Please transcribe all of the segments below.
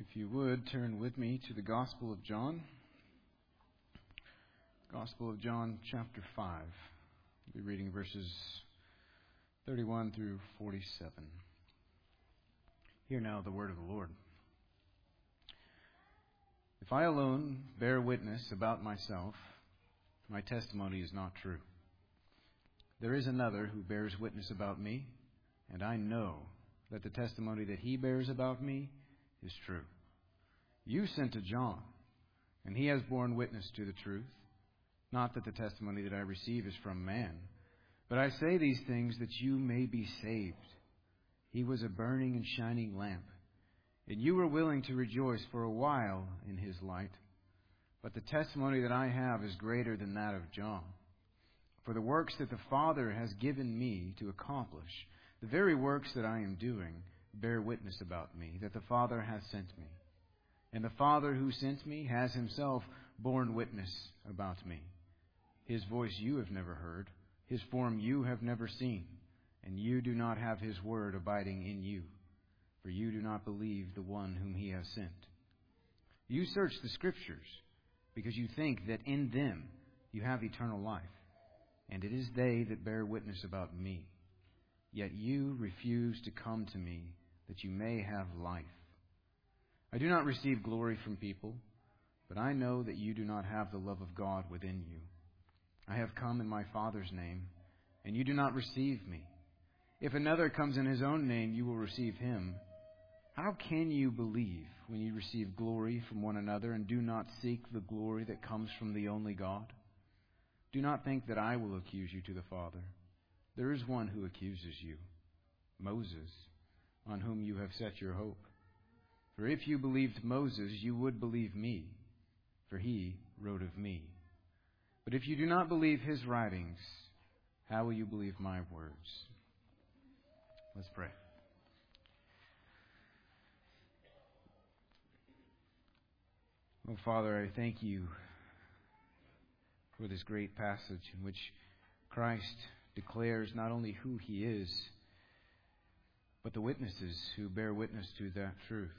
If you would, turn with me to the Gospel of John. Gospel of John, chapter 5. I'll be reading verses 31 through 47. Hear now the word of the Lord. If I alone bear witness about myself, my testimony is not true. There is another who bears witness about me, and I know that the testimony that he bears about me is true. You sent to John, and he has borne witness to the truth. Not that the testimony that I receive is from man, but I say these things that you may be saved. He was a burning and shining lamp, and you were willing to rejoice for a while in his light. But the testimony that I have is greater than that of John. For the works that the Father has given me to accomplish, the very works that I am doing, bear witness about me, that the Father has sent me. And the Father who sent me has himself borne witness about me. His voice you have never heard, his form you have never seen, and you do not have his word abiding in you, for you do not believe the one whom he has sent. You search the Scriptures, because you think that in them you have eternal life, and it is they that bear witness about me. Yet you refuse to come to me, that you may have life. I do not receive glory from people, but I know that you do not have the love of God within you. I have come in my Father's name, and you do not receive me. If another comes in his own name, you will receive him. How can you believe when you receive glory from one another and do not seek the glory that comes from the only God? Do not think that I will accuse you to the Father. There is one who accuses you, Moses, on whom you have set your hope. For if you believed Moses, you would believe me, for he wrote of me. But if you do not believe his writings, how will you believe my words? Let's pray. Oh, Father, I thank you for this great passage in which Christ declares not only who he is, but the witnesses who bear witness to that truth.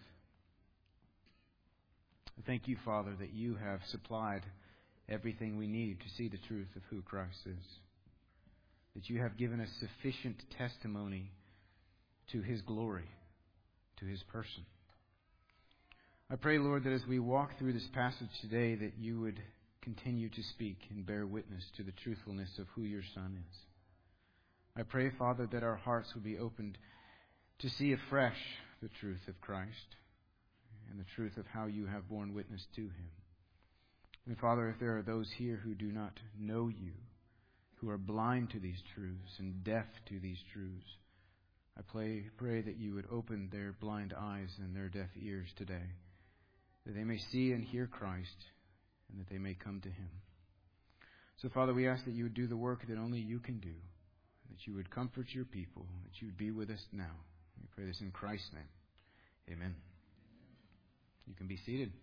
I thank you, Father, that you have supplied everything we need to see the truth of who Christ is. That you have given us sufficient testimony to his glory, to his person. I pray, Lord, that as we walk through this passage today, that you would continue to speak and bear witness to the truthfulness of who your Son is. I pray, Father, that our hearts would be opened to see afresh the truth of Christ and the truth of how you have borne witness to him. And Father, if there are those here who do not know you, who are blind to these truths and deaf to these truths, I pray that you would open their blind eyes and their deaf ears today, that they may see and hear Christ and that they may come to him. So, Father, we ask that you would do the work that only you can do, that you would comfort your people, that you would be with us now. We pray this in Christ's name. Amen. You can be seated.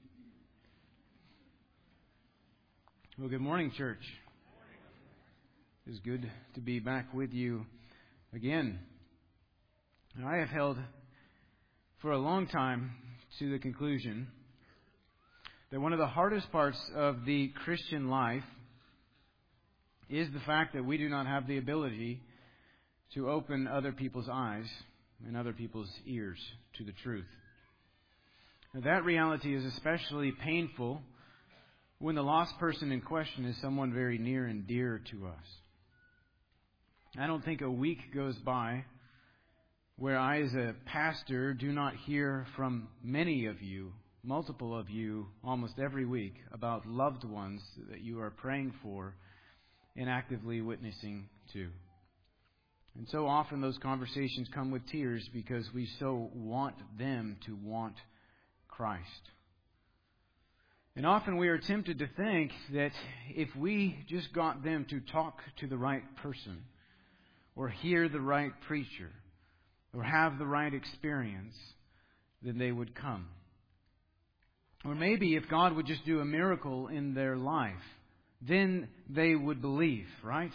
Well, good morning, church. It is good to be back with you again. I have held for a long time to the conclusion that one of the hardest parts of the Christian life is the fact that we do not have the ability to open other people's eyes and other people's ears to the truth. Now, that reality is especially painful when the lost person in question is someone very near and dear to us. I don't think a week goes by where I, as a pastor, do not hear from many of you, multiple of you, almost every week, about loved ones that you are praying for and actively witnessing to. And so often those conversations come with tears because we so want them to want Christ. And often we are tempted to think that if we just got them to talk to the right person, or hear the right preacher, or have the right experience, then they would come. Or maybe if God would just do a miracle in their life, then they would believe, right?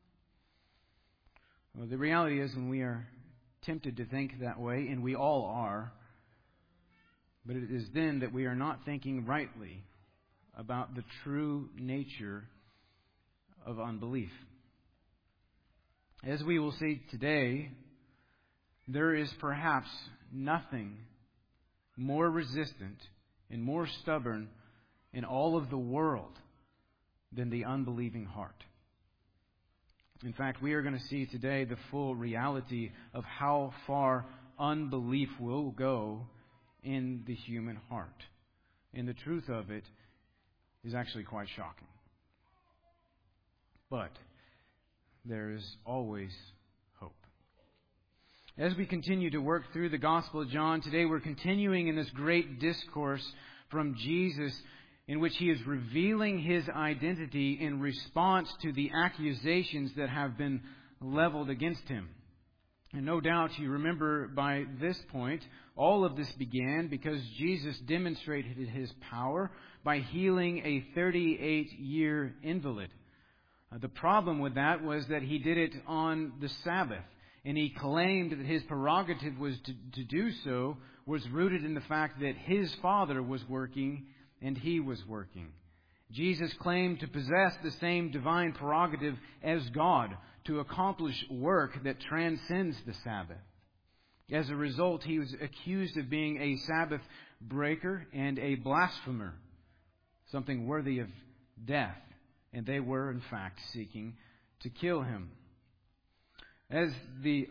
Well, the reality is when we are tempted to think that way, and we all are, But it is then that we are not thinking rightly about the true nature of unbelief. As we will see today, there is perhaps nothing more resistant and more stubborn in all of the world than the unbelieving heart. In fact, we are going to see today the full reality of how far unbelief will go in the human heart. And the truth of it is actually quite shocking. But there is always hope. As we continue to work through the Gospel of John, today we're continuing in this great discourse from Jesus in which He is revealing His identity in response to the accusations that have been leveled against Him. And no doubt you remember by this point, all of this began because Jesus demonstrated His power by healing a 38-year invalid. The problem with that was that He did it on the Sabbath. And He claimed that His prerogative was to do so was rooted in the fact that His Father was working and He was working. Jesus claimed to possess the same divine prerogative as God to accomplish work that transcends the Sabbath. As a result, He was accused of being a Sabbath breaker and a blasphemer, something worthy of death. And they were, in fact, seeking to kill Him. As a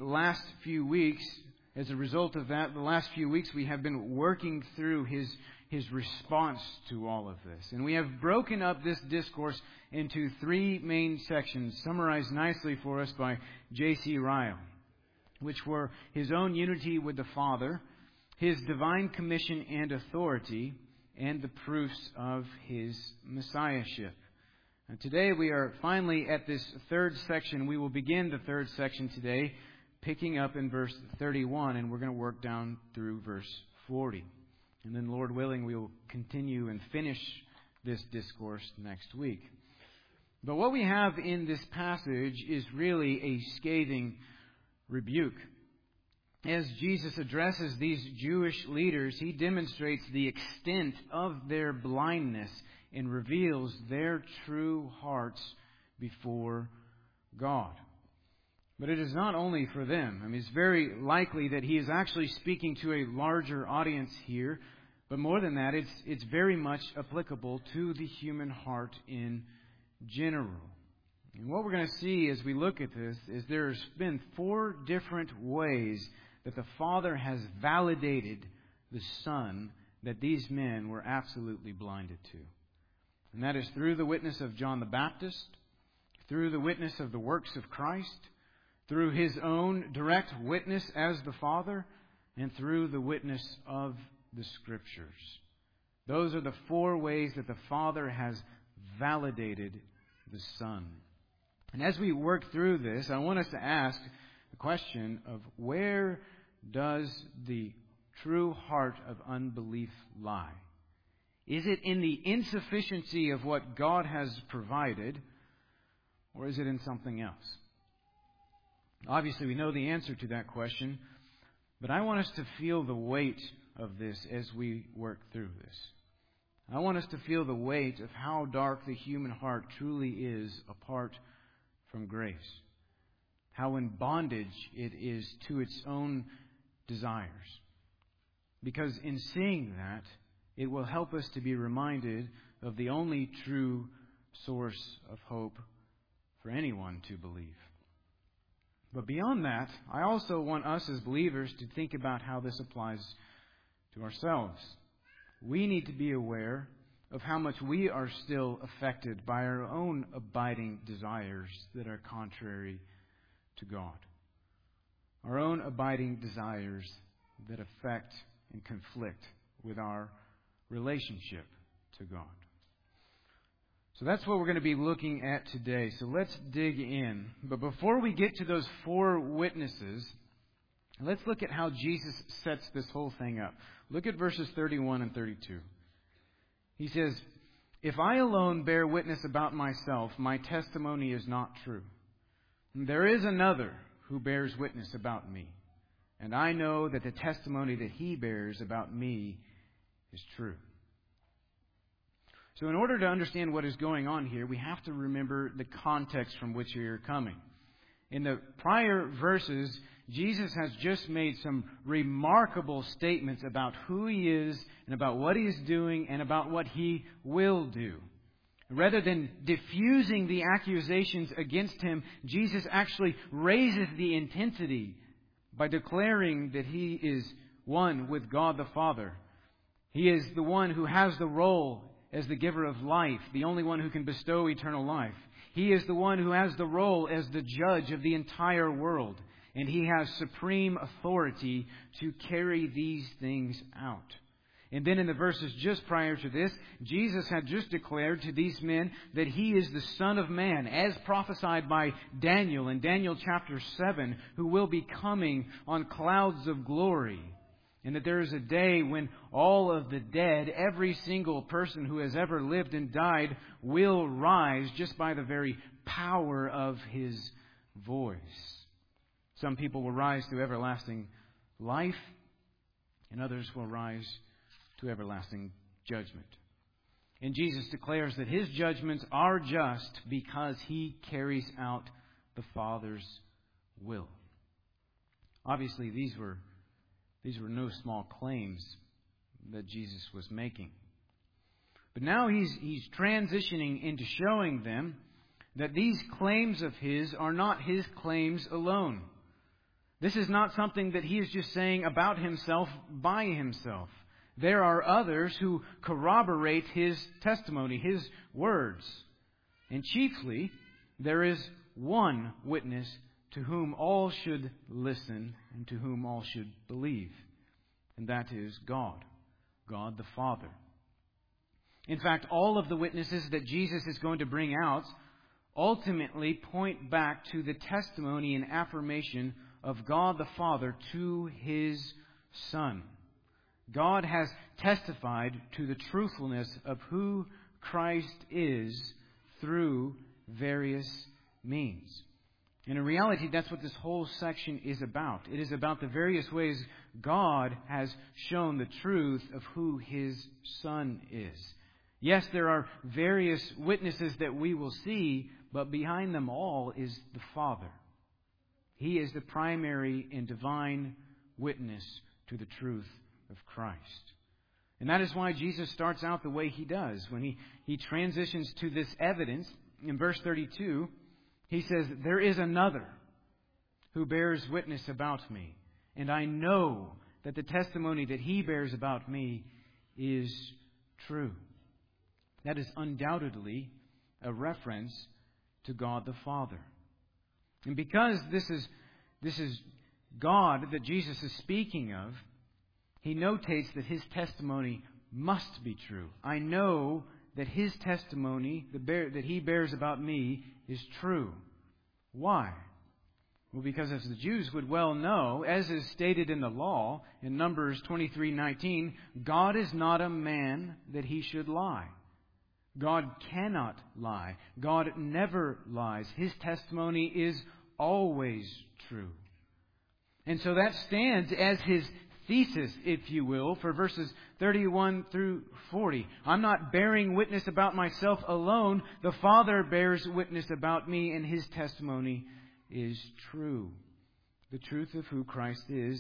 result of that, the last few weeks we have been working through His response to all of this. And we have broken up this discourse into three main sections, summarized nicely for us by J.C. Ryle, which were His own unity with the Father, His divine commission and authority, and the proofs of His messiahship. And today we are finally at this third section. We will begin the third section today, picking up in verse 31, and we're going to work down through verse 40. And then, Lord willing, we will continue and finish this discourse next week. But what we have in this passage is really a scathing rebuke. As Jesus addresses these Jewish leaders, He demonstrates the extent of their blindness and reveals their true hearts before God. But it is not only for them. It's very likely that He is actually speaking to a larger audience here. But more than that, it's very much applicable to the human heart in general. And what we're going to see as we look at this is there's been 4 different ways that the Father has validated the Son that these men were absolutely blinded to. And that is through the witness of John the Baptist, through the witness of the works of Christ, through His own direct witness as the Father, and through the witness of the Scriptures. Those are the 4 ways that the Father has validated the Son. And as we work through this, I want us to ask the question of where does the true heart of unbelief lie? Is it in the insufficiency of what God has provided, or is it in something else? Obviously, we know the answer to that question, but I want us to feel the weight of this as we work through this. I want us to feel the weight of how dark the human heart truly is apart from grace. How in bondage it is to its own desires. Because in seeing that, it will help us to be reminded of the only true source of hope for anyone to believe. But beyond that, I also want us as believers to think about how this applies to ourselves. We need to be aware of how much we are still affected by our own abiding desires that are contrary to God. Our own abiding desires that affect and conflict with our relationship to God. So that's what we're going to be looking at today. So let's dig in. But before we get to those 4 witnesses, let's look at how Jesus sets this whole thing up. Look at verses 31 and 32. He says, "If I alone bear witness about myself, my testimony is not true. There is another who bears witness about me, and I know that the testimony that he bears about me is true. So in order to understand what is going on here, we have to remember the context from which we are coming. In the prior verses, Jesus has just made some remarkable statements about who He is and about what He is doing and about what He will do. Rather than diffusing the accusations against Him, Jesus actually raises the intensity by declaring that He is one with God the Father. He is the one who has the role as the giver of life, the only one who can bestow eternal life. He is the one who has the role as the judge of the entire world, and He has supreme authority to carry these things out. And then in the verses just prior to this, Jesus had just declared to these men that He is the Son of Man, as prophesied by Daniel in Daniel chapter 7, who will be coming on clouds of glory. And that there is a day when all of the dead, every single person who has ever lived and died, will rise just by the very power of His voice. Some people will rise to everlasting life, and others will rise to everlasting judgment. And Jesus declares that His judgments are just because He carries out the Father's will. Obviously, these were no small claims that Jesus was making. But now he's transitioning into showing them that these claims of His are not His claims alone. This is not something that He is just saying about Himself by Himself. There are others who corroborate His testimony, His words. And chiefly, there is one witness to whom all should listen and to whom all should believe. And that is God, God the Father. In fact, all of the witnesses that Jesus is going to bring out ultimately point back to the testimony and affirmation of God the Father to His Son. God has testified to the truthfulness of who Christ is through various means. And in reality, that's what this whole section is about. It is about the various ways God has shown the truth of who His Son is. Yes, there are various witnesses that we will see, but behind them all is the Father. He is the primary and divine witness to the truth of Christ. And that is why Jesus starts out the way He does. When he transitions to this evidence, in verse 32, He says, "There is another who bears witness about me, and I know that the testimony that he bears about me is true." That is undoubtedly a reference to God the Father. And because this is God that Jesus is speaking of, He notates that His testimony must be true. I know that His testimony that He bears about me is true. Why? Well, because as the Jews would well know, as is stated in the law, in Numbers 23:19, God is not a man that He should lie. God cannot lie. God never lies. His testimony is always true. And so that stands as His thesis, if you will, for verses 31 through 40. I'm not bearing witness about myself alone. The Father bears witness about me, and His testimony is true. The truth of who Christ is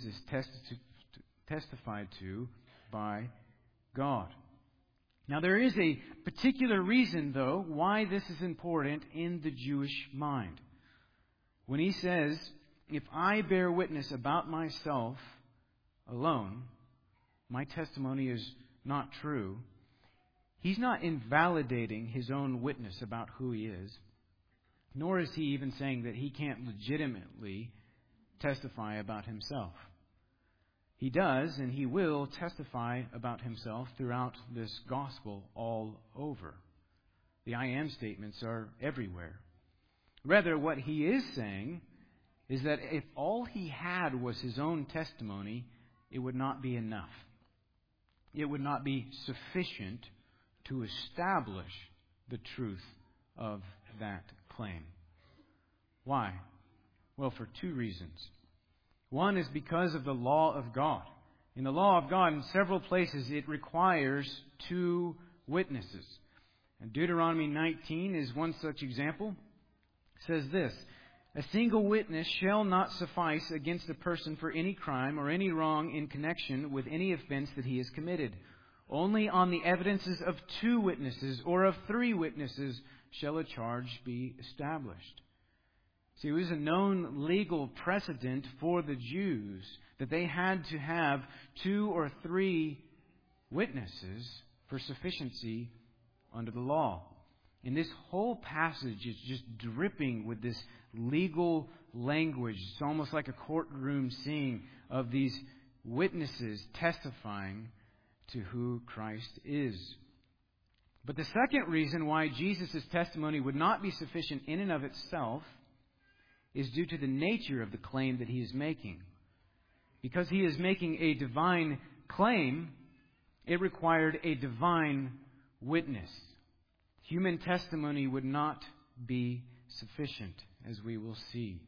testified to by God. Now, there is a particular reason, though, why this is important in the Jewish mind. When He says, "If I bear witness about myself alone, my testimony is not true," He's not invalidating His own witness about who He is, nor is He even saying that He can't legitimately testify about Himself. He does and He will testify about Himself throughout this gospel all over. The I am statements are everywhere. Rather, what He is saying is that if all He had was His own testimony, it would not be enough. It would not be sufficient to establish the truth of that claim. Why? Well, for two reasons. One is because of the law of God. In the law of God, in several places, it requires 2 witnesses. And Deuteronomy 19 is one such example. It says this, "A single witness shall not suffice against a person for any crime or any wrong in connection with any offense that he has committed. Only on the evidences of 2 witnesses or of 3 witnesses shall a charge be established." See, it was a known legal precedent for the Jews that they had to have 2 or 3 witnesses for sufficiency under the law. And this whole passage is just dripping with this legal language. It's almost like a courtroom scene of these witnesses testifying to who Christ is. But the second reason why Jesus' testimony would not be sufficient in and of itself is due to the nature of the claim that he is making. Because he is making a divine claim, it required a divine witness. Human testimony would not be sufficient, as we will see.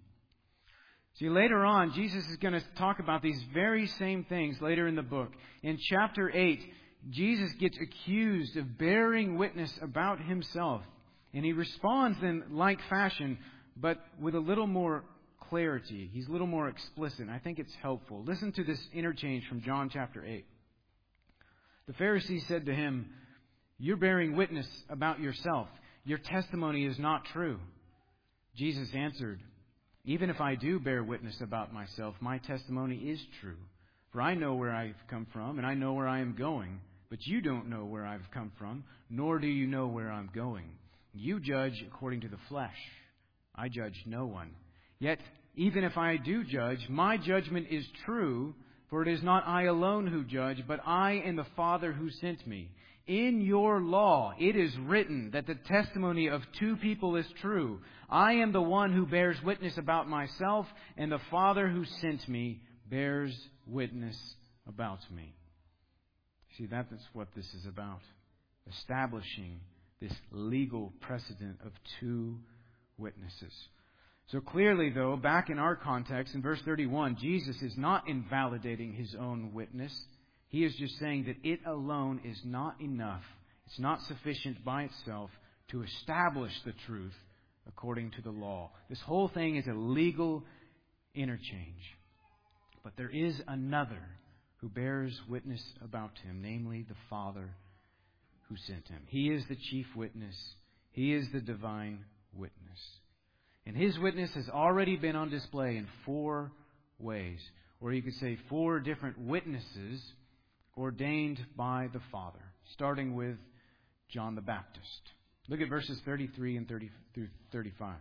See, later on, Jesus is going to talk about these very same things later in the book. In chapter 8, Jesus gets accused of bearing witness about himself. And he responds in like fashion, but with a little more clarity. He's a little more explicit. I think it's helpful. Listen to this interchange from John chapter 8. The Pharisees said to him, "You're bearing witness about yourself. Your testimony is not true." Jesus answered, "Even if I do bear witness about myself, my testimony is true. For I know where I've come from, and I know where I am going. But you don't know where I've come from, nor do you know where I'm going. You judge according to the flesh. I judge no one. Yet, even if I do judge, my judgment is true, for it is not I alone who judge, but I and the Father who sent me. In your law it is written that the testimony of 2 people is true. I am the one who bears witness about myself, and the Father who sent me bears witness about me." See, that's what this is about. Establishing this legal precedent of 2 witnesses. So clearly, though, back in our context, in verse 31, Jesus is not invalidating his own witness. He is just saying that it alone is not enough. It's not sufficient by itself to establish the truth according to the law. This whole thing is a legal interchange. But there is another who bears witness about him, namely the Father who sent him. He is the chief witness. He is the divine witness. And his witness has already been on display in 4 ways. Or you could say 4 different witnesses ordained by the Father, starting with John the Baptist. Look at verses 33 and 30 through 35.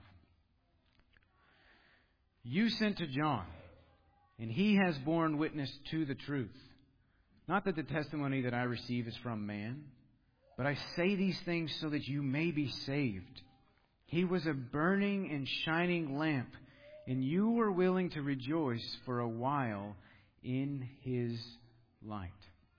"You sent to John, and he has borne witness to the truth. Not that the testimony that I receive is from man, but I say these things so that you may be saved. He was a burning and shining lamp, and you were willing to rejoice for a while in his light."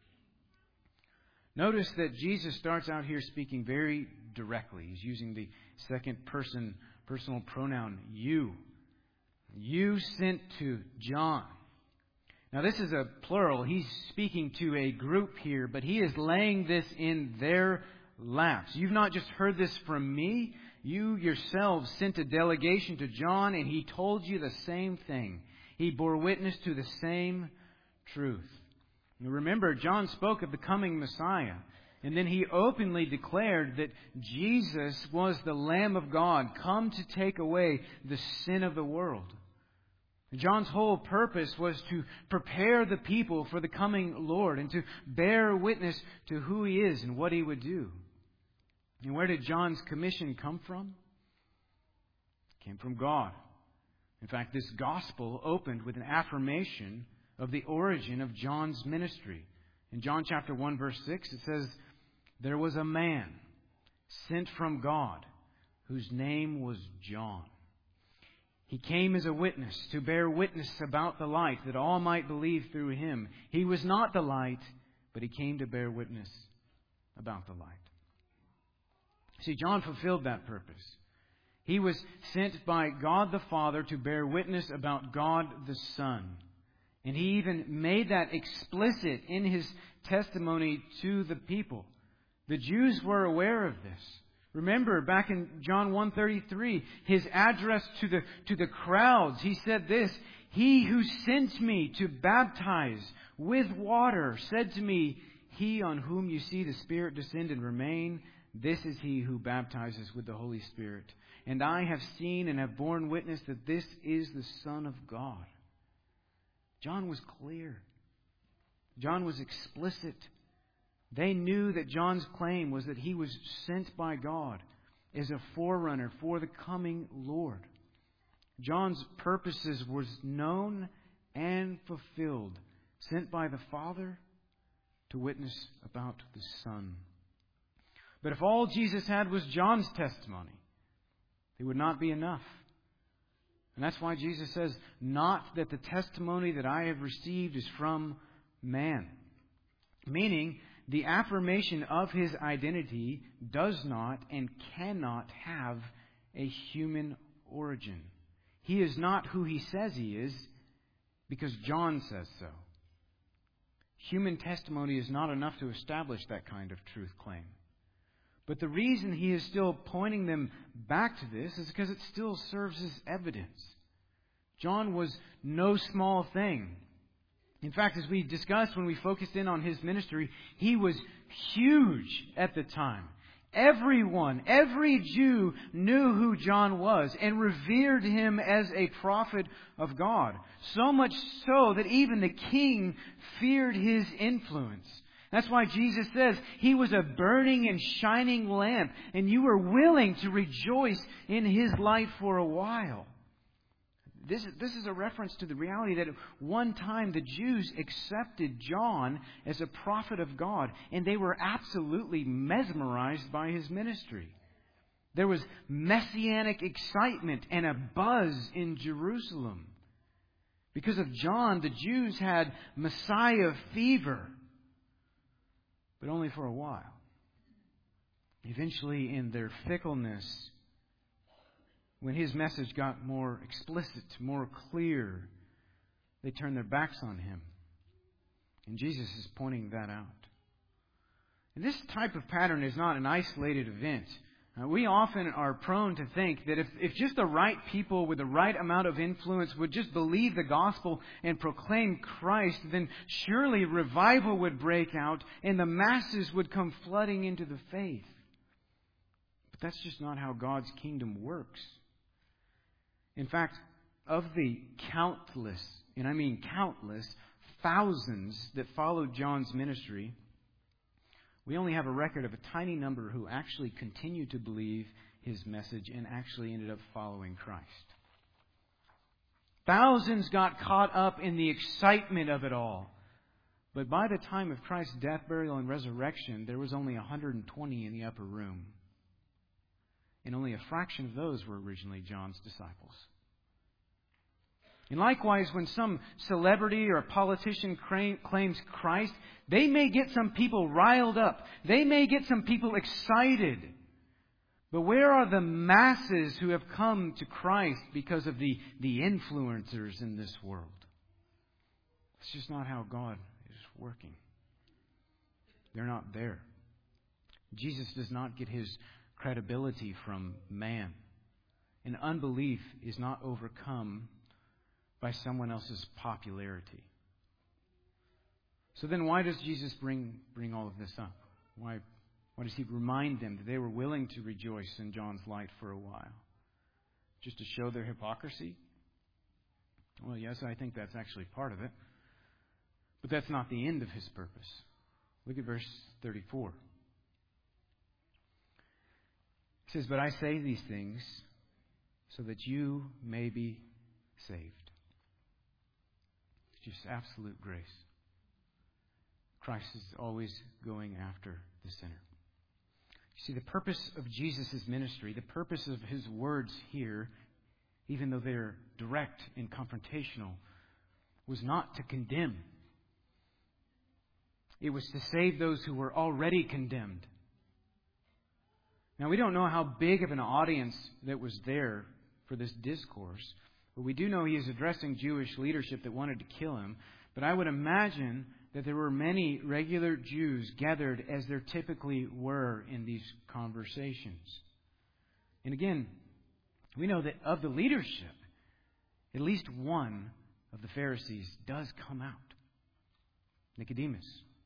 Notice that Jesus starts out here speaking very directly. He's using the second person personal pronoun, you. You sent to John. Now this is a plural. He's speaking to a group here, but he is laying this in their laps. You've not just heard this from me. You yourselves sent a delegation to John, and he told you the same thing. He bore witness to the same truth. Now remember, John spoke of the coming Messiah, and then he openly declared that Jesus was the Lamb of God, come to take away the sin of the world. John's whole purpose was to prepare the people for the coming Lord and to bear witness to who he is and what he would do. And where did John's commission come from? It came from God. In fact, this gospel opened with an affirmation of the origin of John's ministry. In John chapter 1, verse 6, it says, "There was a man sent from God whose name was John. He came as a witness to bear witness about the light, that all might believe through him. He was not the light, but he came to bear witness about the light." See, John fulfilled that purpose. He was sent by God the Father to bear witness about God the Son. And he even made that explicit in his testimony to the people. The Jews were aware of this. Remember, back in John 1:33, his address to the crowds, he said this, "He who sent me to baptize with water said to me, 'He on whom you see the Spirit descend and remain, this is he who baptizes with the Holy Spirit. And I have seen and have borne witness that this is the Son of God.'" John was clear. John was explicit. They knew that John's claim was that he was sent by God as a forerunner for the coming Lord. John's purposes was known and fulfilled, sent by the Father to witness about the Son. But if all Jesus had was John's testimony, it would not be enough. And that's why Jesus says, "Not that the testimony that I have received is from man." Meaning, the affirmation of his identity does not and cannot have a human origin. He is not who he says he is because John says so. Human testimony is not enough to establish that kind of truth claim. But the reason he is still pointing them back to this is because it still serves as evidence. John was no small thing. In fact, as we discussed when we focused in on his ministry, he was huge at the time. Every Jew knew who John was and revered him as a prophet of God. So much so that even the king feared his influence. That's why Jesus says he was a burning and shining lamp, and you were willing to rejoice in his light for a while. This is a reference to the reality that at one time the Jews accepted John as a prophet of God, and they were absolutely mesmerized by his ministry. There was messianic excitement and a buzz in Jerusalem. Because of John, the Jews had Messiah fever, but only for a while. Eventually, in their fickleness, when his message got more explicit, more clear, they turned their backs on him. And Jesus is pointing that out. And this type of pattern is not an isolated event. We often are prone to think that if just the right people with the right amount of influence would just believe the gospel and proclaim Christ, then surely revival would break out and the masses would come flooding into the faith. But that's just not how God's kingdom works. In fact, of the countless, and I mean countless, thousands that followed John's ministry, we only have a record of a tiny number who actually continued to believe his message and actually ended up following Christ. Thousands got caught up in the excitement of it all. But by the time of Christ's death, burial, and resurrection, there was only 120 in the upper room. And only a fraction of those were originally John's disciples. And likewise, when some celebrity or a politician claims Christ, they may get some people riled up. They may get some people excited. But where are the masses who have come to Christ because of the influencers in this world? It's just not how God is working. They're not there. Jesus does not get his credibility from man. And unbelief is not overcome by someone else's popularity. So then why does Jesus bring all of this up? Why does he remind them that they were willing to rejoice in John's light for a while? Just to show their hypocrisy? Well, yes, I think that's actually part of it. But that's not the end of his purpose. Look at verse 34. It says, "But I say these things so that you may be saved." It's just absolute grace. Christ is always going after the sinner. You see, the purpose of Jesus' ministry, the purpose of his words here, even though they're direct and confrontational, was not to condemn. It was to save those who were already condemned. Now, we don't know how big of an audience that was there for this discourse. But we do know he is addressing Jewish leadership that wanted to kill him. But I would imagine that there were many regular Jews gathered as there typically were in these conversations. And again, we know that of the leadership, at least one of the Pharisees does come out. Nicodemus.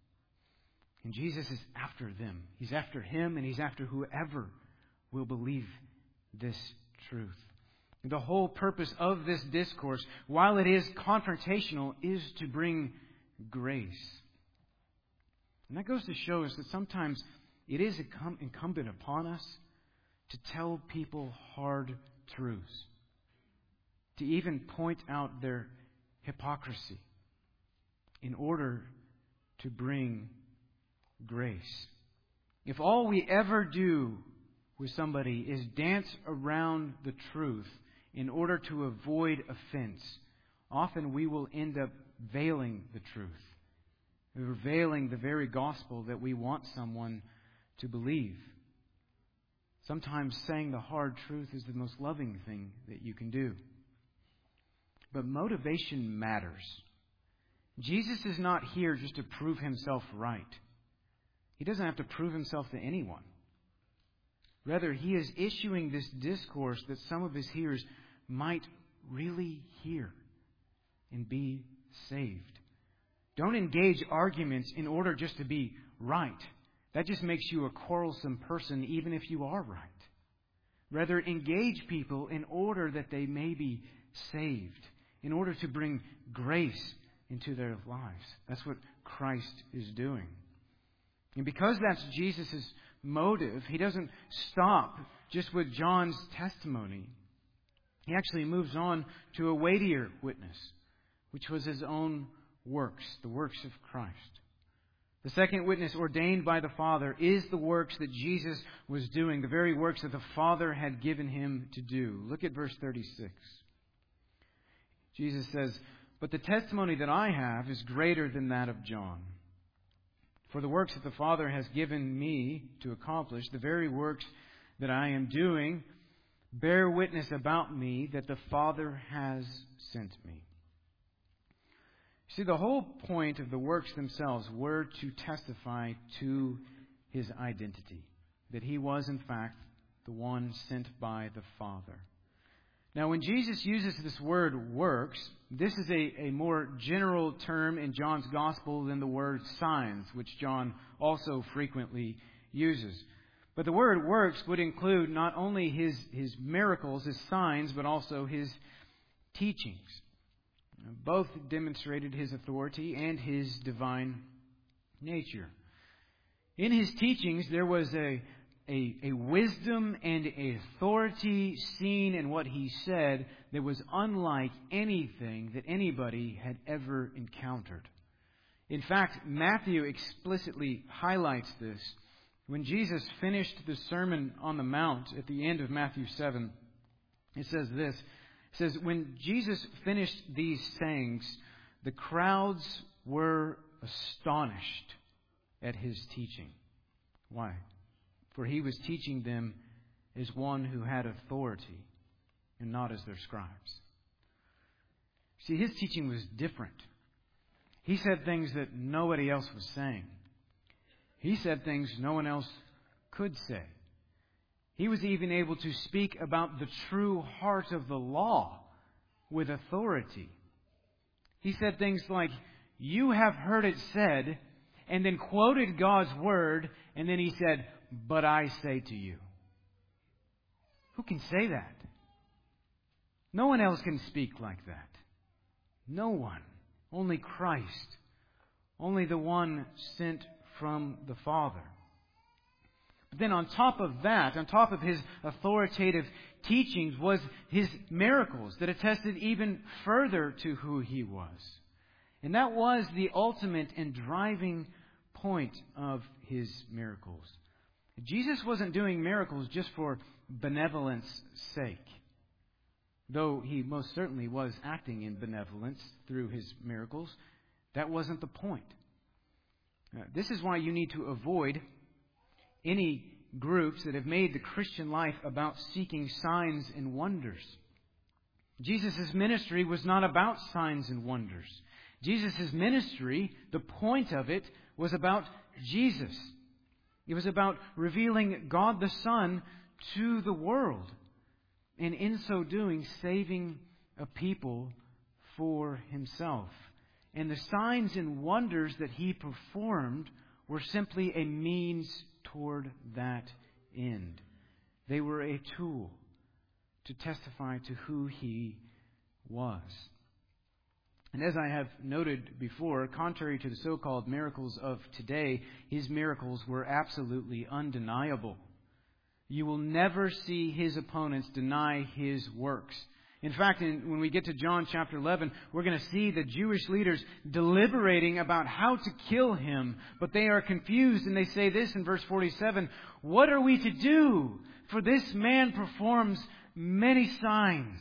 And Jesus is after them. He's after him, and he's after whoever will believe this truth. And the whole purpose of this discourse, while it is confrontational, is to bring grace. And that goes to show us that sometimes it is incumbent upon us to tell people hard truths, to even point out their hypocrisy in order to bring grace. If all we ever do with somebody is dance around the truth in order to avoid offense, often we will end up veiling the truth. We're veiling the very gospel that we want someone to believe. Sometimes saying the hard truth is the most loving thing that you can do. But motivation matters. Jesus is not here just to prove himself right. He doesn't have to prove himself to anyone. Rather, he is issuing this discourse that some of his hearers might really hear and be saved. Don't engage arguments in order just to be right. That just makes you a quarrelsome person, even if you are right. Rather, engage people in order that they may be saved, in order to bring grace into their lives. That's what Christ is doing. And because that's Jesus' motive, he doesn't stop just with John's testimony. He actually moves on to a weightier witness, which was his own works, the works of Christ. The second witness ordained by the Father is the works that Jesus was doing, the very works that the Father had given him to do. Look at verse 36. Jesus says, "But the testimony that I have is greater than that of John. For the works that the Father has given me to accomplish, the very works that I am doing, bear witness about me that the Father has sent me." See, the whole point of the works themselves were to testify to his identity, that he was, in fact, the one sent by the Father. Now, when Jesus uses this word works, this is a more general term in John's Gospel than the word signs, which John also frequently uses. But the word works would include not only his miracles, his signs, but also his teachings. Both demonstrated his authority and his divine nature. In his teachings, there was a wisdom and an authority seen in what he said that was unlike anything that anybody had ever encountered. In fact, Matthew explicitly highlights this. When Jesus finished the Sermon on the Mount at the end of Matthew 7, it says this. It says, "When Jesus finished these sayings, the crowds were astonished at his teaching." Why? For he was teaching them as one who had authority and not as their scribes. See, his teaching was different. He said things that nobody else was saying. He said things no one else could say. He was even able to speak about the true heart of the law with authority. He said things like, "You have heard it said," and then quoted God's word, and then he said, "But I say to you." Who can say that? No one else can speak like that. No one. Only Christ. Only the one sent from the Father. But then on top of that, on top of his authoritative teachings, was his miracles that attested even further to who he was. And that was the ultimate and driving point of his miracles. Jesus wasn't doing miracles just for benevolence sake. Though he most certainly was acting in benevolence through his miracles, that wasn't the point. This is why you need to avoid any groups that have made the Christian life about seeking signs and wonders. Jesus' ministry was not about signs and wonders. Jesus' ministry, the point of it, was about Jesus. It was about revealing God the Son to the world, and in so doing, saving a people for Himself. And the signs and wonders that He performed were simply a means toward that end. They were a tool to testify to who He was. And as I have noted before, contrary to the so-called miracles of today, His miracles were absolutely undeniable. You will never see His opponents deny His works. In fact, when we get to John chapter 11, we're going to see the Jewish leaders deliberating about how to kill Him. But they are confused, and they say this in verse 47, "What are we to do? For this man performs many signs."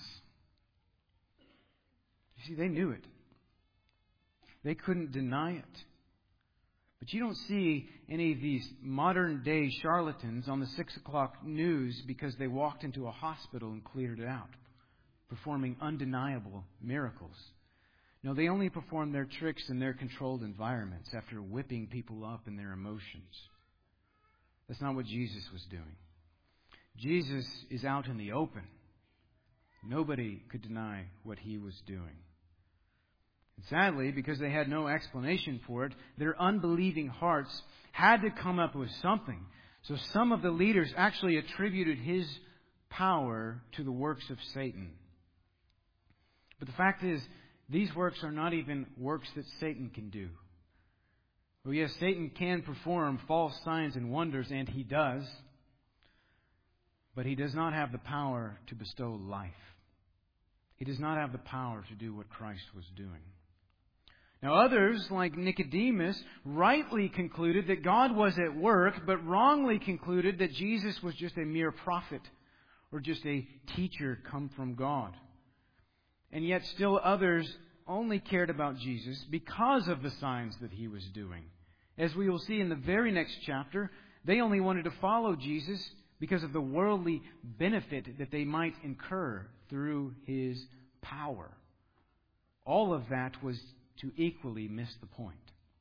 You see, they knew it. They couldn't deny it. But you don't see any of these modern day charlatans on the 6 o'clock news because they walked into a hospital and cleared it out, performing undeniable miracles. No, they only perform their tricks in their controlled environments after whipping people up in their emotions. That's not what Jesus was doing. Jesus is out in the open. Nobody could deny what He was doing. And sadly, because they had no explanation for it, their unbelieving hearts had to come up with something. So some of the leaders actually attributed His power to the works of Satan. But the fact is, these works are not even works that Satan can do. Well, yes, Satan can perform false signs and wonders, and he does. But he does not have the power to bestow life. He does not have the power to do what Christ was doing. Now others, like Nicodemus, rightly concluded that God was at work, but wrongly concluded that Jesus was just a mere prophet or just a teacher come from God. And yet still others only cared about Jesus because of the signs that He was doing. As we will see in the very next chapter, they only wanted to follow Jesus because of the worldly benefit that they might incur through His power. All of that was to equally miss the point.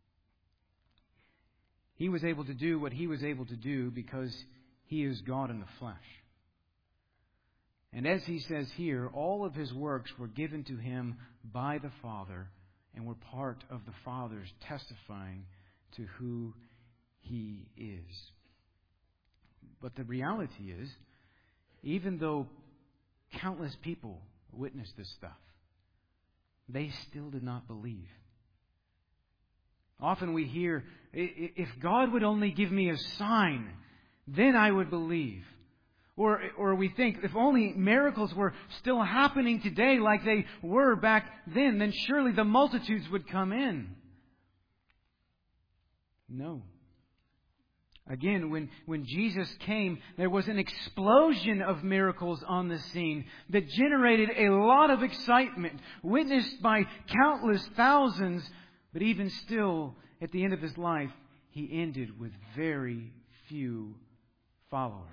He was able to do what He was able to do because He is God in the flesh. And as He says here, all of His works were given to Him by the Father and were part of the Father's testifying to who He is. But the reality is, even though countless people witnessed this stuff, they still did not believe. Often we hear, if God would only give me a sign, then I would believe. Or we think, if only miracles were still happening today like they were back then surely the multitudes would come in. No. Again, when Jesus came, there was an explosion of miracles on the scene that generated a lot of excitement, witnessed by countless thousands. But even still, at the end of His life, He ended with very few followers.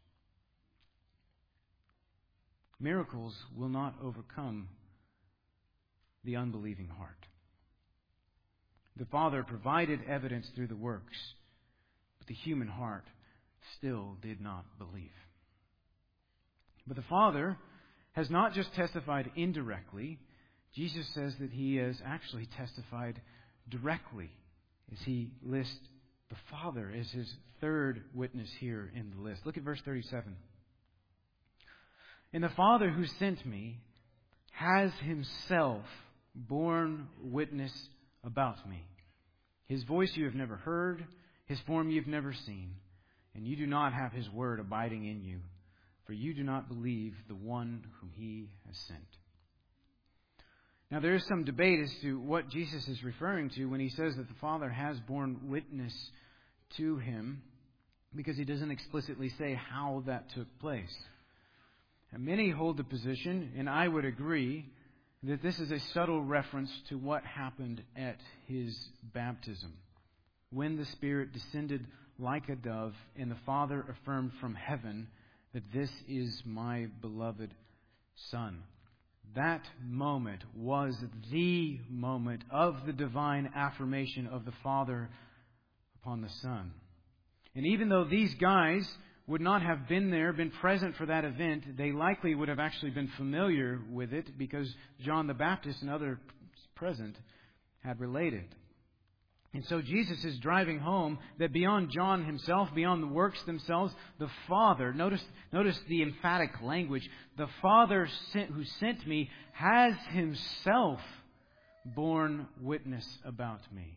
Miracles will not overcome the unbelieving heart. The Father provided evidence through the works, but the human heart still did not believe. But the Father has not just testified indirectly. Jesus says that He has actually testified directly, as He lists the Father as His third witness here in the list. Look at verse 37. "And the Father who sent me has Himself borne witness about me. His voice you have never heard, His form you have never seen, and you do not have His word abiding in you, for you do not believe the one whom He has sent." Now there is some debate as to what Jesus is referring to when He says that the Father has borne witness to Him, because He doesn't explicitly say how that took place. And many hold the position, and I would agree, that this is a subtle reference to what happened at His baptism, when the Spirit descended like a dove, and the Father affirmed from heaven that this is my beloved Son. That moment was the moment of the divine affirmation of the Father upon the Son. And even though these guys would not have been there, been present for that event, they likely would have actually been familiar with it because John the Baptist and others present had related. And so Jesus is driving home that beyond John himself, beyond the works themselves, the Father, notice the emphatic language, the Father who sent me has Himself borne witness about me.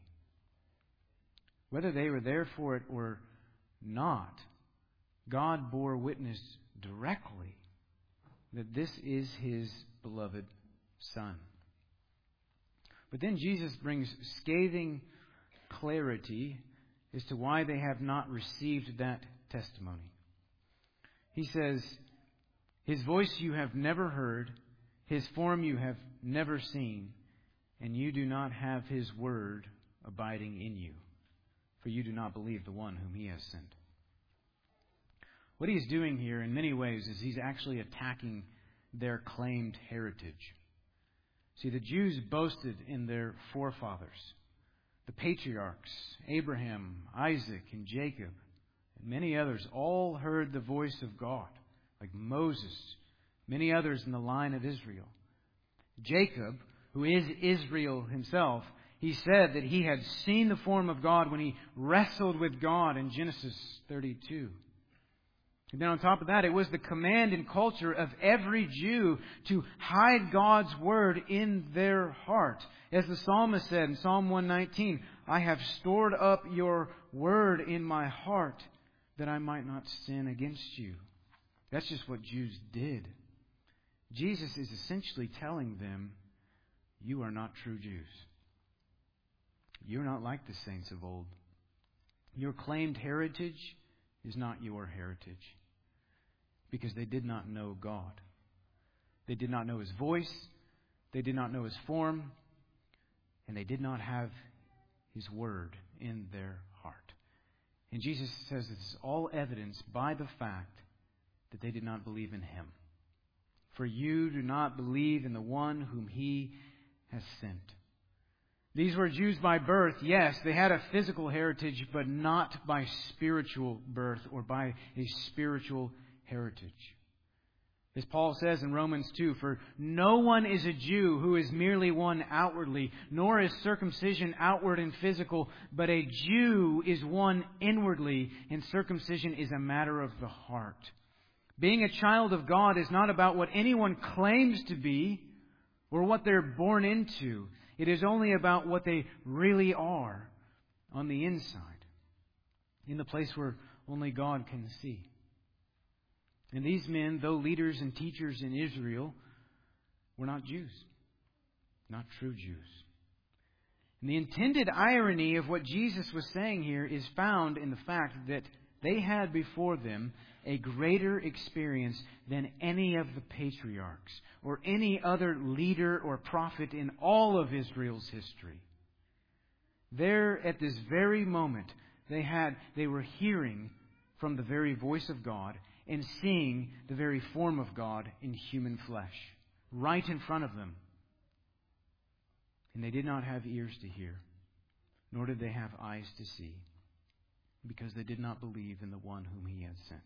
Whether they were there for it or not, God bore witness directly that this is His beloved Son. But then Jesus brings scathing clarity as to why they have not received that testimony. He says, His voice you have never heard, His form you have never seen, and you do not have His word abiding in you, for you do not believe the one whom He has sent. What He's doing here in many ways is He's actually attacking their claimed heritage. See, the Jews boasted in their forefathers. The patriarchs, Abraham, Isaac, and Jacob, and many others, all heard the voice of God, like Moses, many others in the line of Israel. Jacob, who is Israel himself, he said that he had seen the form of God when he wrestled with God in Genesis 32. And then on top of that, it was the command and culture of every Jew to hide God's Word in their heart. As the psalmist said in Psalm 119, I have stored up your Word in my heart that I might not sin against you. That's just what Jews did. Jesus is essentially telling them, you are not true Jews. You're not like the saints of old. Your claimed heritage is not your heritage. Because they did not know God. They did not know His voice. They did not know His form. And they did not have His word in their heart. And Jesus says this is all evidenced by the fact that they did not believe in Him. For you do not believe in the one whom He has sent. These were Jews by birth. Yes, they had a physical heritage, but not by spiritual birth or by a spiritual heritage. As Paul says in Romans 2, for no one is a Jew who is merely one outwardly, nor is circumcision outward and physical, but a Jew is one inwardly, and circumcision is a matter of the heart. Being a child of God is not about what anyone claims to be or what they're born into. It is only about what they really are on the inside, in the place where only God can see. And these men, though leaders and teachers in Israel, were not Jews, not true Jews. And the intended irony of what Jesus was saying here is found in the fact that they had before them a greater experience than any of the patriarchs or any other leader or prophet in all of Israel's history. There, at this very moment, they were hearing from the very voice of God and seeing the very form of God in human flesh, right in front of them. And they did not have ears to hear, nor did they have eyes to see, because they did not believe in the one whom He had sent.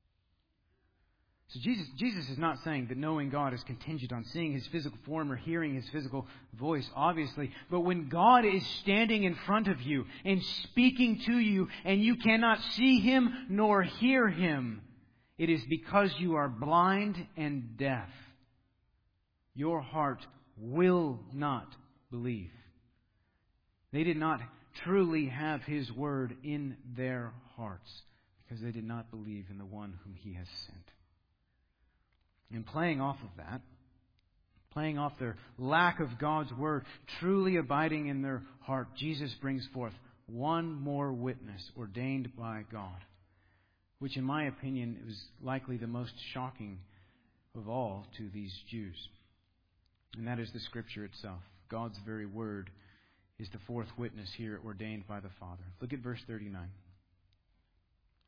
So Jesus is not saying that knowing God is contingent on seeing His physical form or hearing His physical voice, obviously. But when God is standing in front of you and speaking to you, and you cannot see Him nor hear Him, it is because you are blind and deaf. Your heart will not believe. They did not truly have His word in their hearts because they did not believe in the one whom He has sent. And playing off of that, playing off their lack of God's word truly abiding in their heart, Jesus brings forth one more witness ordained by God, which in my opinion was likely the most shocking of all to these Jews. And that is the Scripture itself. God's very word is the fourth witness here ordained by the Father. Look at verse 39.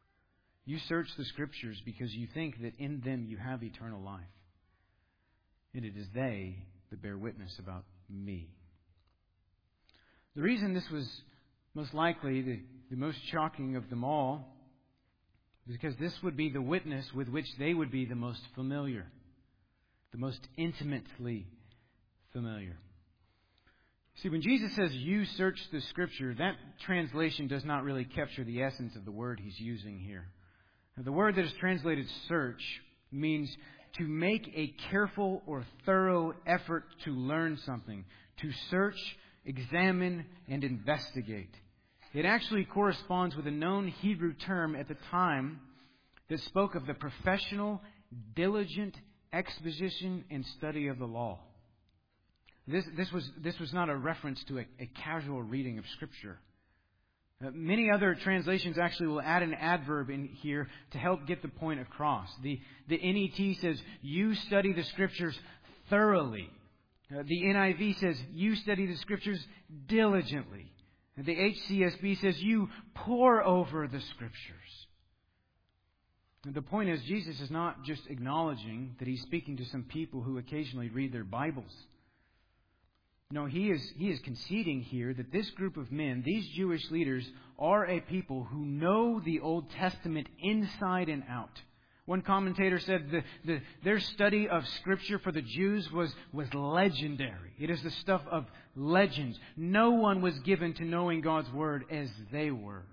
You search the Scriptures because you think that in them you have eternal life. and it is they that bear witness about me. The reason this was most likely the most shocking of them all is because this would be the witness with which they would be the most familiar, the most intimately familiar. See, when Jesus says, "You search the Scripture," that translation does not really capture the essence of the word He's using here. Now, the word that is translated "search" means to make a careful or thorough effort to learn something, to search, examine, and investigate. It actually corresponds with a known Hebrew term at the time that spoke of the professional, diligent exposition and study of the law. This was not a reference to a casual reading of Scripture. Many other translations actually will add an adverb in here to help get the point across. The NET says, "You study the Scriptures thoroughly." The NIV says, "You study the Scriptures diligently." The HCSB says, "You pore over the Scriptures." And the point is, Jesus is not just acknowledging that He's speaking to some people who occasionally read their Bibles. No, he is conceding here that this group of men, these Jewish leaders, are a people who know the Old Testament inside and out. One commentator said their study of Scripture for the Jews was legendary. It is the stuff of legends. No one was given to knowing God's Word as they were.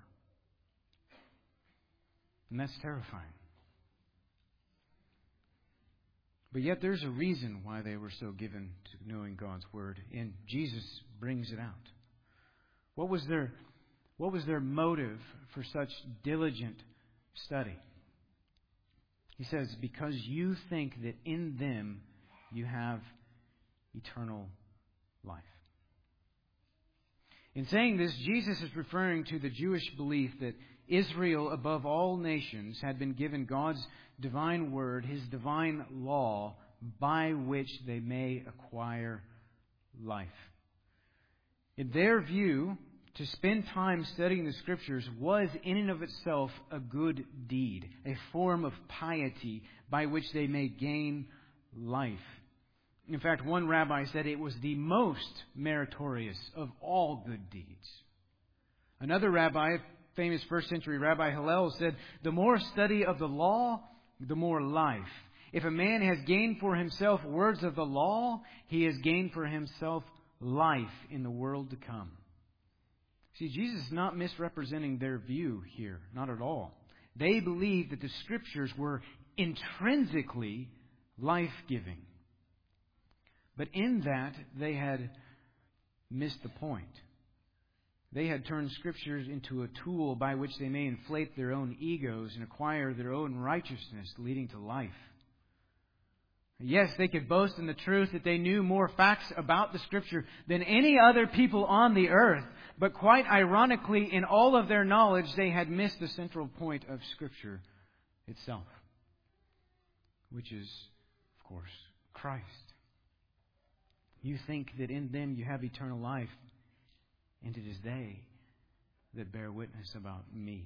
And that's terrifying. But yet there's a reason why they were so given to knowing God's Word, and Jesus brings it out. What was their motive for such diligent study? He says, "Because you think that in them you have eternal life." In saying this, Jesus is referring to the Jewish belief that Israel, above all nations, had been given God's divine word, His divine law, by which they may acquire life. In their view, to spend time studying the Scriptures was in and of itself a good deed, a form of piety by which they may gain life. In fact, one rabbi said it was the most meritorious of all good deeds. Another rabbi, famous first century Rabbi Hillel, said, "The more study of the law, the more life. If a man has gained for himself words of the law, he has gained for himself life in the world to come." See, Jesus is not misrepresenting their view here, not at all. They believed that the Scriptures were intrinsically life-giving. But in that, they had missed the point. They had turned Scriptures into a tool by which they may inflate their own egos and acquire their own righteousness, leading to life. Yes, they could boast in the truth that they knew more facts about the Scripture than any other people on the earth. But quite ironically, in all of their knowledge, they had missed the central point of Scripture itself, which is, of course, Christ. You think that in them you have eternal life, and it is they that bear witness about me.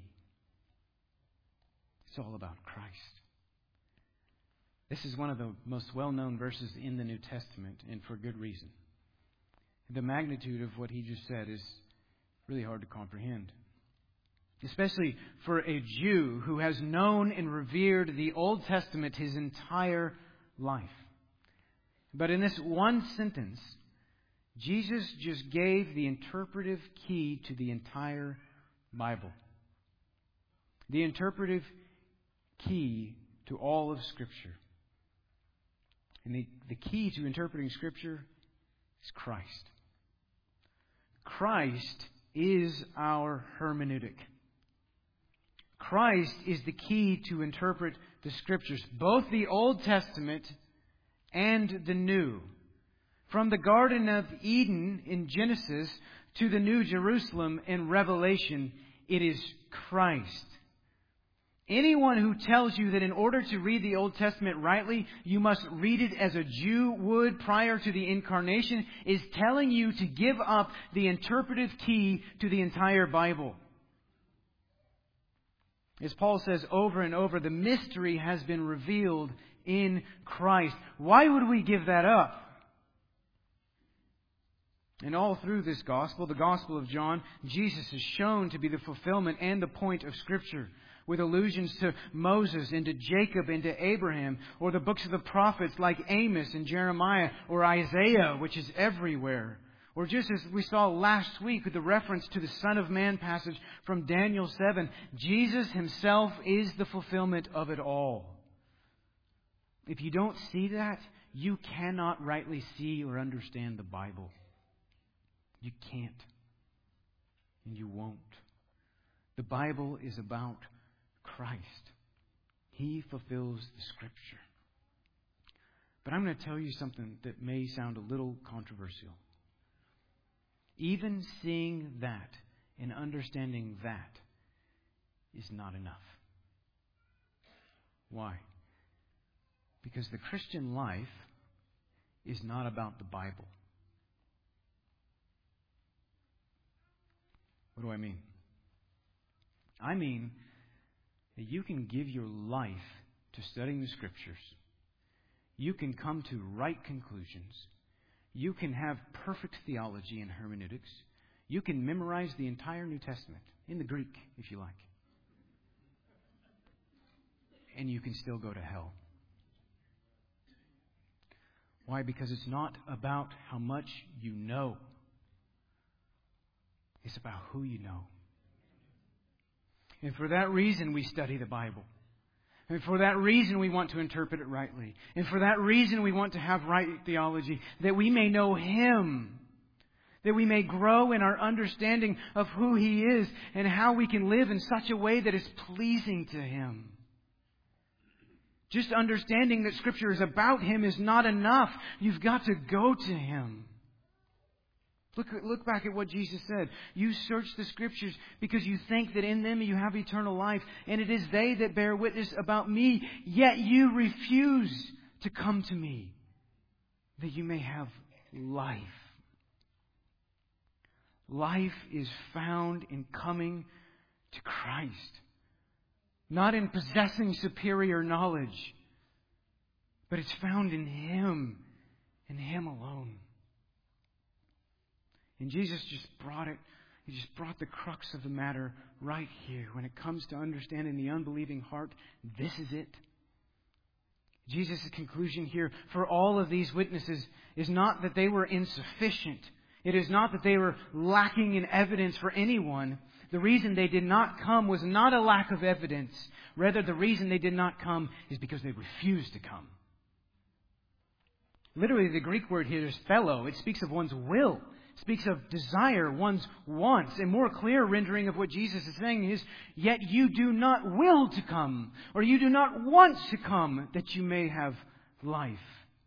It's all about Christ. This is one of the most well-known verses in the New Testament, and for good reason. The magnitude of what he just said is really hard to comprehend, especially for a Jew who has known and revered the Old Testament his entire life. But in this one sentence, Jesus just gave the interpretive key to the entire Bible. The interpretive key to all of Scripture. And the key to interpreting Scripture is Christ. Christ is our hermeneutic. Christ is the key to interpret the Scriptures, both the Old Testament and the New. From the Garden of Eden in Genesis to the New Jerusalem in Revelation, it is Christ. Anyone who tells you that in order to read the Old Testament rightly, you must read it as a Jew would prior to the Incarnation is telling you to give up the interpretive key to the entire Bible. As Paul says over and over, the mystery has been revealed in Christ. Why would we give that up? And all through this gospel, the Gospel of John, Jesus is shown to be the fulfillment and the point of Scripture, with allusions to Moses and to Jacob and to Abraham, or the books of the prophets like Amos and Jeremiah, or Isaiah, which is everywhere. Or just as we saw last week with the reference to the Son of Man passage from Daniel 7, Jesus Himself is the fulfillment of it all. If you don't see that, you cannot rightly see or understand the Bible. You can't. And you won't. The Bible is about Christ. He fulfills the Scripture. But I'm going to tell you something that may sound a little controversial. Even seeing that and understanding that is not enough. Why? Because the Christian life is not about the Bible. What do I mean? I mean that you can give your life to studying the Scriptures. You can come to right conclusions. You can have perfect theology and hermeneutics. You can memorize the entire New Testament, in the Greek, if you like. And you can still go to hell. Why? Because it's not about how much you know. It's about who you know. And for that reason, we study the Bible. And for that reason, we want to interpret it rightly. And for that reason, we want to have right theology, that we may know Him. That we may grow in our understanding of who He is and how we can live in such a way that is pleasing to Him. Just understanding that Scripture is about Him is not enough. You've got to go to Him. Look back at what Jesus said. You search the Scriptures because you think that in them you have eternal life. And it is they that bear witness about me. Yet you refuse to come to me, that you may have life. Life is found in coming to Christ. Not in possessing superior knowledge. But it's found in Him and Him alone. And Jesus just brought it. He just brought the crux of the matter right here. When it comes to understanding the unbelieving heart, this is it. Jesus' conclusion here for all of these witnesses is not that they were insufficient. It is not that they were lacking in evidence for anyone. The reason they did not come was not a lack of evidence. Rather, the reason they did not come is because they refused to come. Literally, the Greek word here is philo. It speaks of one's will. Speaks of desire, one's wants. A more clear rendering of what Jesus is saying is, yet you do not will to come, or you do not want to come, that you may have life.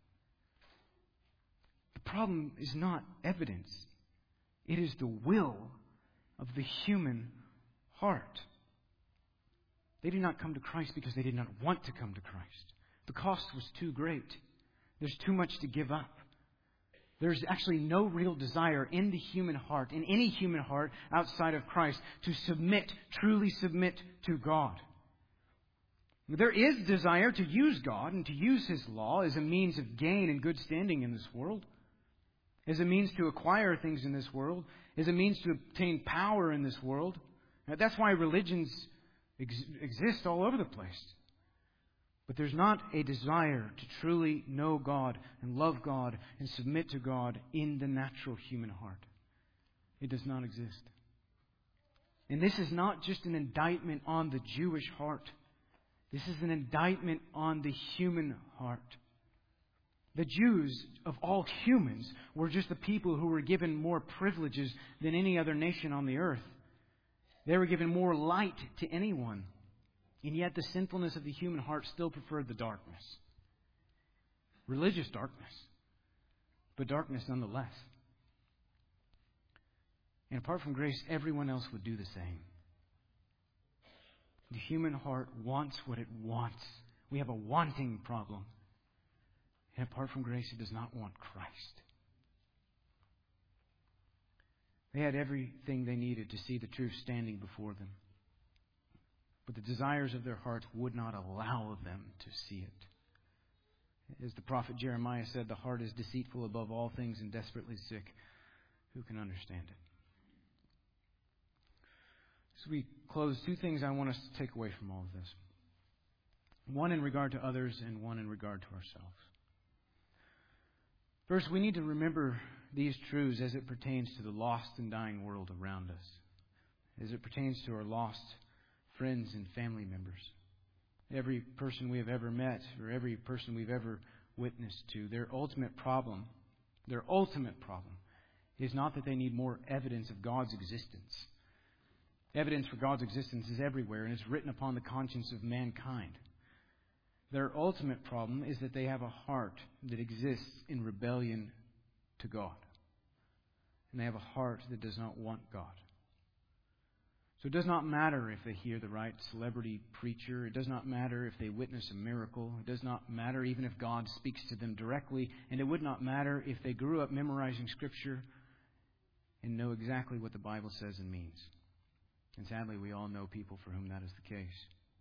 The problem is not evidence. It is the will of the human heart. They did not come to Christ because they did not want to come to Christ. The cost was too great. There's too much to give up. There's actually no real desire in the human heart, in any human heart outside of Christ, to submit, truly submit to God. There is desire to use God and to use His law as a means of gain and good standing in this world, as a means to acquire things in this world, as a means to obtain power in this world. That's why religions exist all over the place. But there's not a desire to truly know God and love God and submit to God in the natural human heart. It does not exist. And this is not just an indictment on the Jewish heart. This is an indictment on the human heart. The Jews, of all humans, were just the people who were given more privileges than any other nation on the earth. They were given more light to anyone. And yet the sinfulness of the human heart still preferred the darkness. Religious darkness. But darkness nonetheless. And apart from grace, everyone else would do the same. The human heart wants what it wants. We have a wanting problem. And apart from grace, it does not want Christ. They had everything they needed to see the truth standing before them. But the desires of their hearts would not allow them to see it. As the prophet Jeremiah said, the heart is deceitful above all things and desperately sick. Who can understand it? So we close, two things I want us to take away from all of this. One in regard to others and one in regard to ourselves. First, we need to remember these truths as it pertains to the lost and dying world around us, as it pertains to our lost friends and family members. Every person we have ever met or every person we've ever witnessed to, their ultimate problem is not that they need more evidence of God's existence. Evidence for God's existence is everywhere and is written upon the conscience of mankind. Their ultimate problem is that they have a heart that exists in rebellion to God. And they have a heart that does not want God. So it does not matter if they hear the right celebrity preacher. It does not matter if they witness a miracle. It does not matter even if God speaks to them directly. And it would not matter if they grew up memorizing Scripture and know exactly what the Bible says and means. And sadly, we all know people for whom that is the case.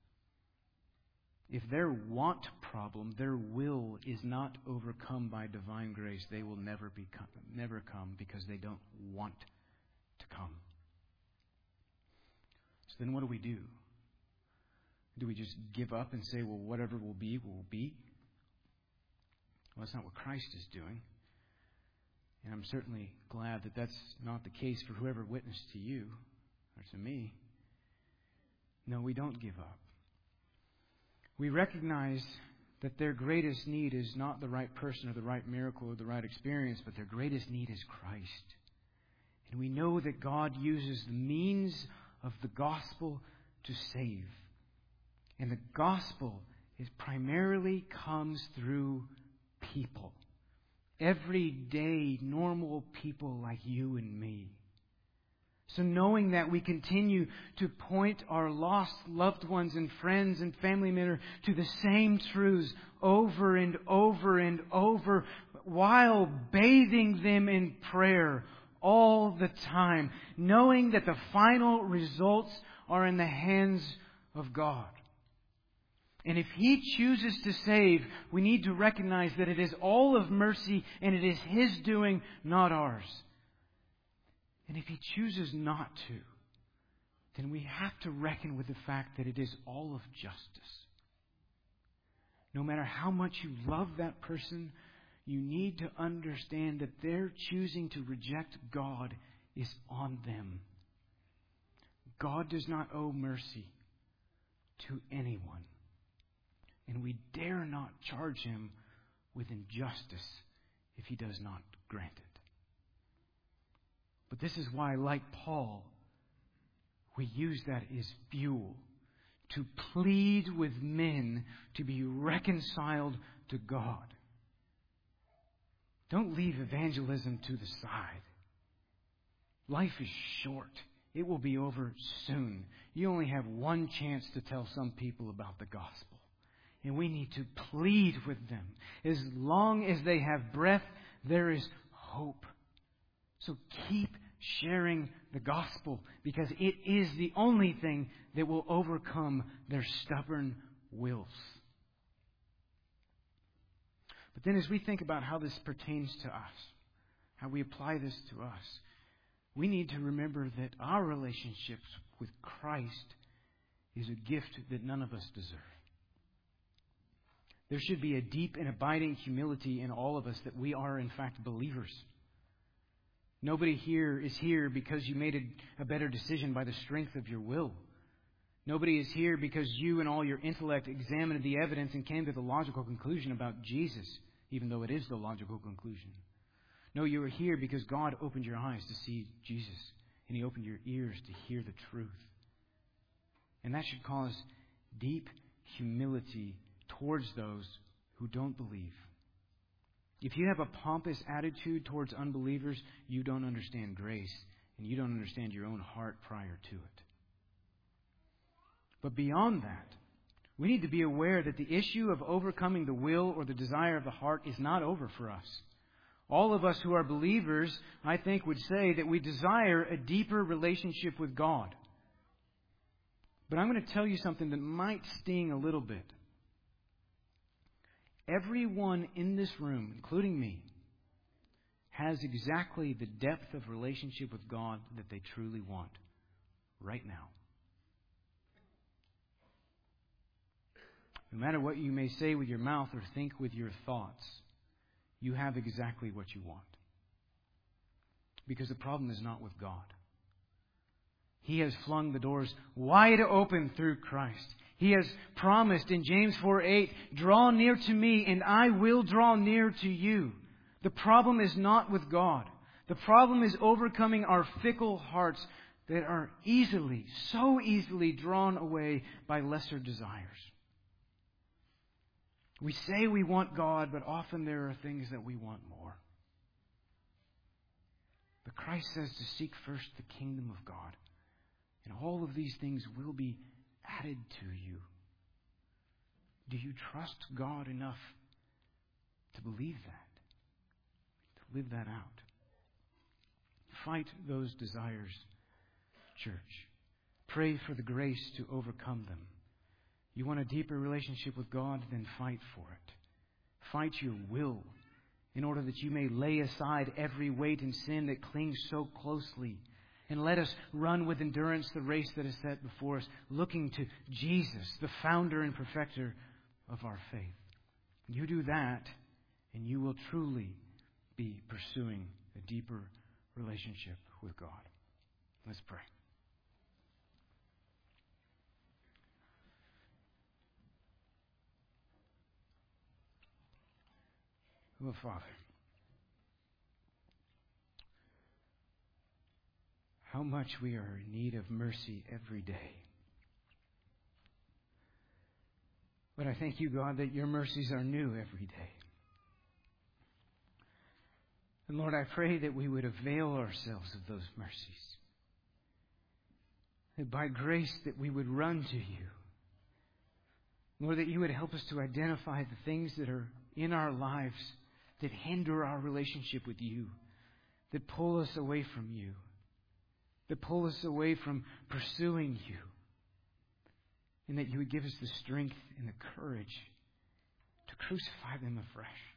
If their want problem, their will, is not overcome by divine grace, they will never come because they don't want to come. So then what do? Do we just give up and say, well, whatever will be, will be? Well, that's not what Christ is doing. And I'm certainly glad that that's not the case for whoever witnessed to you or to me. No, we don't give up. We recognize that their greatest need is not the right person or the right miracle or the right experience, but their greatest need is Christ. And we know that God uses the means of the gospel to save. And the gospel primarily comes through people. Everyday, normal people like you and me. So knowing that we continue to point our lost loved ones and friends and family members to the same truths over and over and over while bathing them in prayer all the time. Knowing that the final results are in the hands of God. And if He chooses to save, we need to recognize that it is all of mercy and it is His doing, not ours. And if He chooses not to, then we have to reckon with the fact that it is all of justice. No matter how much you love that person, you need to understand that their choosing to reject God is on them. God does not owe mercy to anyone. And we dare not charge Him with injustice if He does not grant it. But this is why, like Paul, we use that as fuel to plead with men to be reconciled to God. Don't leave evangelism to the side. Life is short. It will be over soon. You only have one chance to tell some people about the gospel. And we need to plead with them. As long as they have breath, there is hope. So keep sharing the gospel, because it is the only thing that will overcome their stubborn wills. But then as we think about how this pertains to us, how we apply this to us, we need to remember that our relationships with Christ is a gift that none of us deserve. There should be a deep and abiding humility in all of us that we are in fact believers. Nobody here is here because you made a better decision by the strength of your will. Nobody is here because you and all your intellect examined the evidence and came to the logical conclusion about Jesus, even though it is the logical conclusion. No, you are here because God opened your eyes to see Jesus, and He opened your ears to hear the truth. And that should cause deep humility towards those who don't believe. If you have a pompous attitude towards unbelievers, you don't understand grace, and you don't understand your own heart prior to it. But beyond that, we need to be aware that the issue of overcoming the will or the desire of the heart is not over for us. All of us who are believers, I think, would say that we desire a deeper relationship with God. But I'm going to tell you something that might sting a little bit. everyone in this room, including me, has exactly the depth of relationship with God that they truly want right now. No matter what you may say with your mouth or think with your thoughts, you have exactly what you want. Because the problem is not with God. He has flung the doors wide open through Christ. He has promised in James 4:8, "Draw near to me, and I will draw near to you." The problem is not with God. The problem is overcoming our fickle hearts that are so easily drawn away by lesser desires. We say we want God, but often there are things that we want more. But Christ says to seek first the kingdom of God, and all of these things will be added to you. Do you trust God enough to believe that? To live that out? Fight those desires, church. Pray for the grace to overcome them. You want a deeper relationship with God? Then fight for it. Fight your will in order that you may lay aside every weight and sin that clings so closely. And let us run with endurance the race that is set before us, looking to Jesus, the founder and perfecter of our faith. You do that, and you will truly be pursuing a deeper relationship with God. Let's pray. Oh, Father, how much we are in need of mercy every day. But I thank you, God, that your mercies are new every day. And Lord, I pray that we would avail ourselves of those mercies. That by grace that we would run to you. Lord, that you would help us to identify the things that are in our lives that hinder our relationship with you, that pull us away from you, that pull us away from pursuing you, and that you would give us the strength and the courage to crucify them afresh,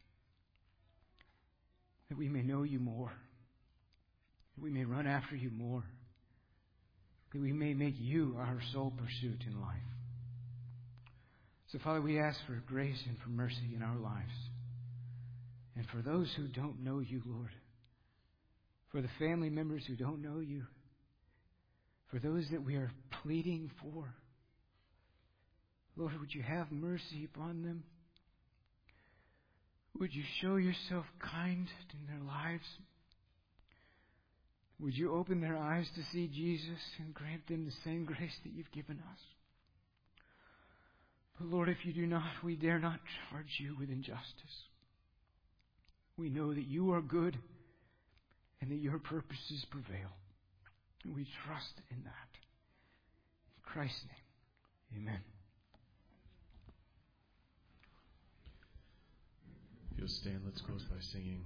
that we may know you more, that we may run after you more, that we may make you our sole pursuit in life. So, Father, we ask for grace and for mercy in our lives. And for those who don't know you, Lord, for the family members who don't know you, for those that we are pleading for, Lord, would you have mercy upon them? Would you show yourself kind in their lives? Would you open their eyes to see Jesus and grant them the same grace that you've given us? But Lord, if you do not, we dare not charge you with injustice. We know that you are good and that your purposes prevail. And we trust in that. In Christ's name, amen. If you'll stand, let's close by singing